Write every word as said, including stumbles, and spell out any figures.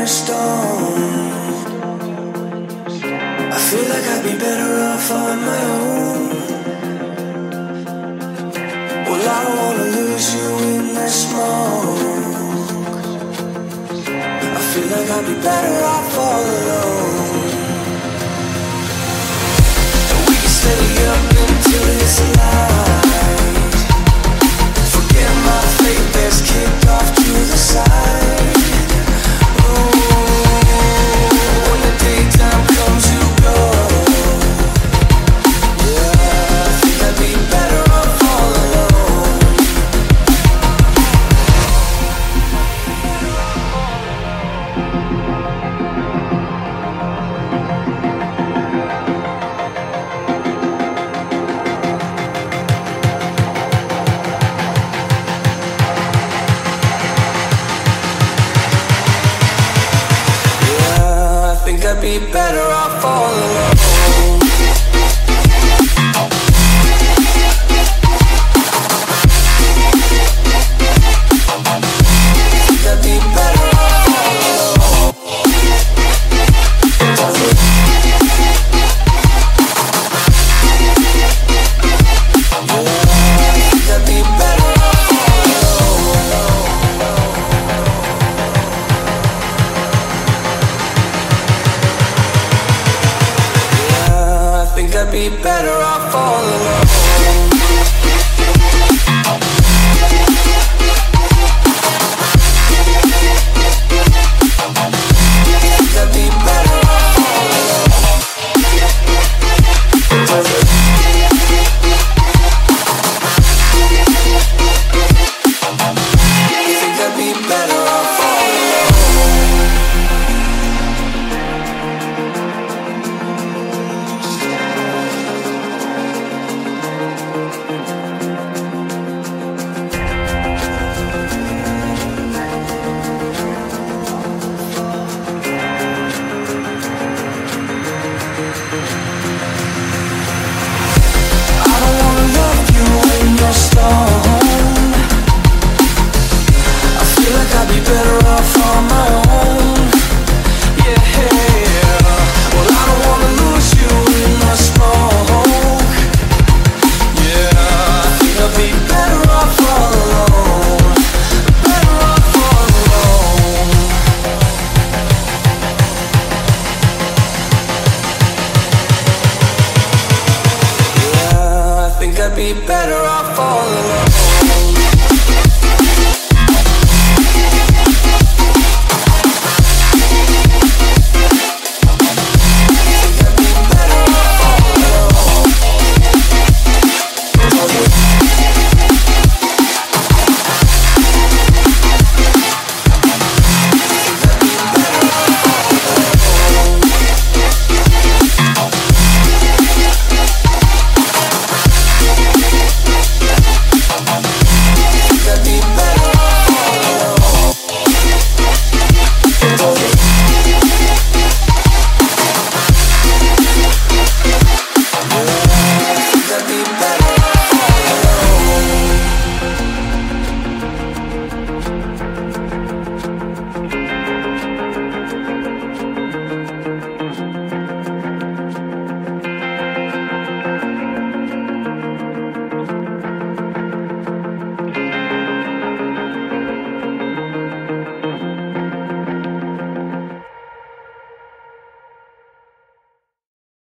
stone. I feel like I'd be better off on my own. Well, I don't wanna lose you in the smoke. I feel like I'd be better off all alone. And we can stay up until it's light. Forget my fate, that's kicked off to the side. I'd be better off all alone.